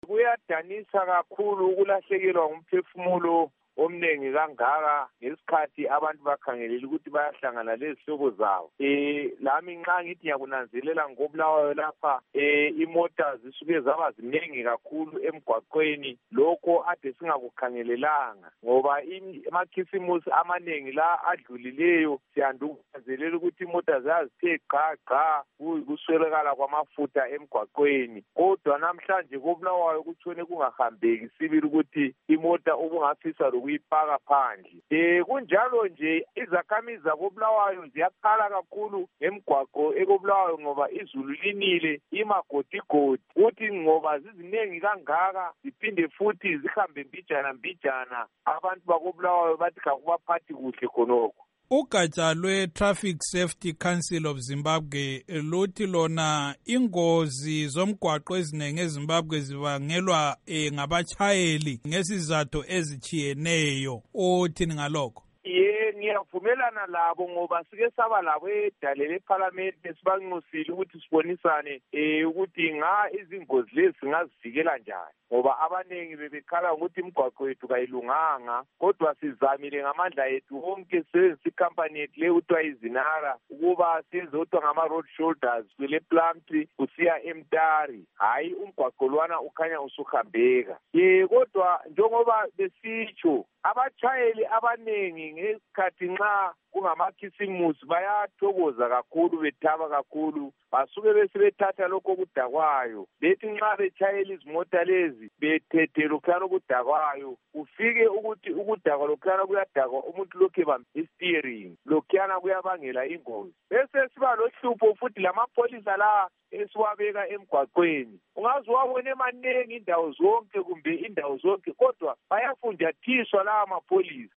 Kuyadanisa kakhulu ukulahlekelwa ngumphefumulo omningi kangaka ngesikhathi abantu bakhangelela ukuthi bayahlangana lezihlobo zabo. Lami nxa ngithi ngiyakunanzelela ngoBulawayo lapha imota zisuke zaba ziningi kakhulu emgwaqweni, lokho ade singakukhangelelanga ngoba amakhisimusi amaningi la adlulileyo siyanda ukunanzelela ukuthi imota zazithe gqa kuswelakala kwamafutha emgwaqweni. Kodwa namhlanje koBulawayo kutshone kungahambeki sibili ukuthi imota ubungafisa ukuyipaka phandle. Kunjalo nje izakhamizi zakoBulawayo ziyakhala kakhulu emgwaqo ekoBulawayo ngoba izulu linile imagodigodi, kuthi ngoba zizinengi kangaka ziphinde futhi zihambe mbijana abantu bakoBulawayo bathi kakubaphathi kuhle khonokho. Ugatsha lwe-Traffic Safety Council of Zimbabwe luthi lona ingozi zomgwaqo ezinengi eZimbabwe zibangelwa ngabatshayeli ngesizathu ezitshiyeneyo. Uthini ngalokho? Ngiyavumelana labo ngoba sike saba labo edale leParliament sibanxusile ukuthi sibonisane ukuthi izingozi lezi singazivikela njani, ngoba abanengi bebekhala ukuthi imigwaqo yethu kayilunganga. Kodwa sizamile ngamandla ethu wonke sisebenzisa ikhampani yethu le kuthiwa iZinara ukuba sizodwa ngama-road shoulders kule Plumtree kusiya eMtari. Hayi, umgwaqo lwana ukhanya usuhambeka. Kodwa njengoba besitsho abatshayeli abanengi ngesikhathi nxa kungamakhisimusi bayathokoza kakhulu, bethaba kakhulu, basuke besebethatha lokho okudakwayo. Bethi nxa betshayela izimota lezi bethethe lokhuyana okudakwayo, ufike ukuthi ukudakwa lokhuyana kuyadakwa umuntu lokhu ebambe i-steering, lokhuyana kuyabangela ingozi. Bese siba lohlupho futhi lamapholisa la esiwabeka emgwaqweni. Ungaze wabone manengi indawo zonke, kodwa bayafunjathiswa lawa mapholisa.